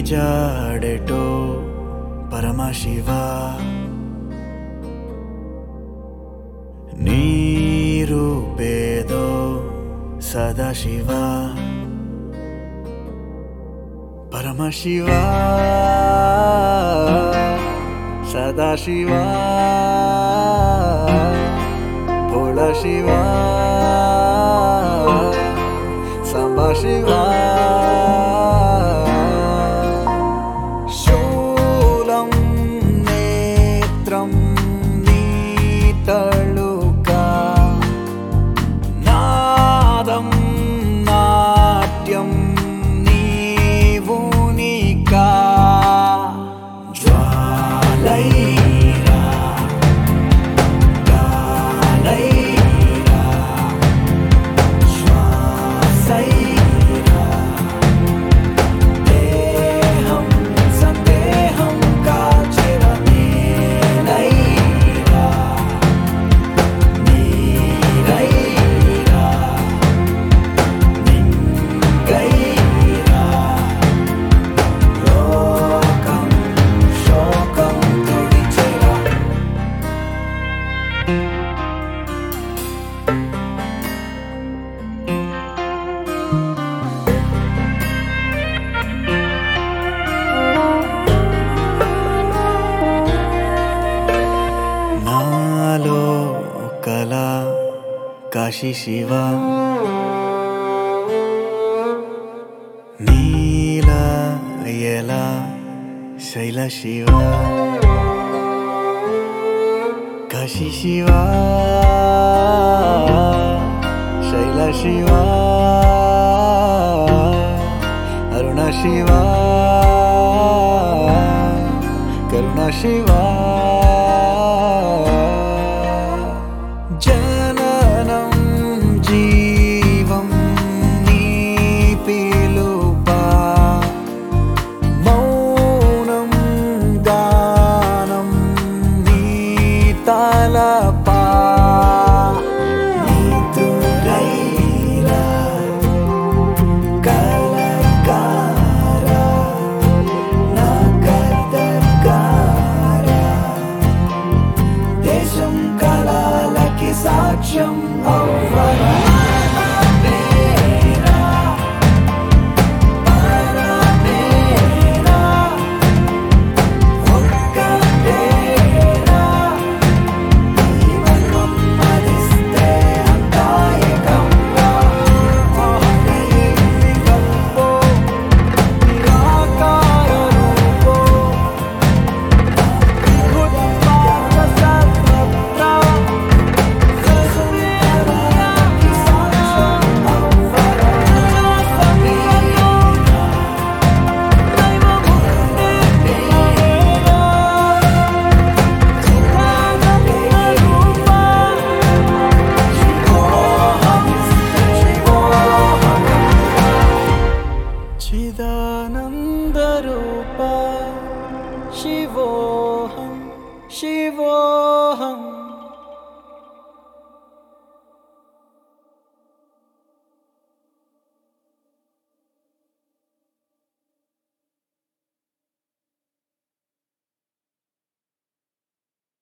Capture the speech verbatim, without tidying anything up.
జాడెటో పరమశివ నీ రూపేదో సదాశివ పరమశివ సదాశివ భోళ శివ సంభశివ శూలం నేత్రం నీతళుకా నాదం నాట్యం నీవునికా జ్వాలైరా గాలైరా శ్వాసైరా దేహం సందేహం కాల్చిన నేనైరా నీరైరా నింగైరా లోకం శోకం తుడిచెరా నాలో కళ కాశీ శివ నీల ఎలా శైల శివ కాశీ శివ శైల శివ అరుణ శివ కరుణ శివ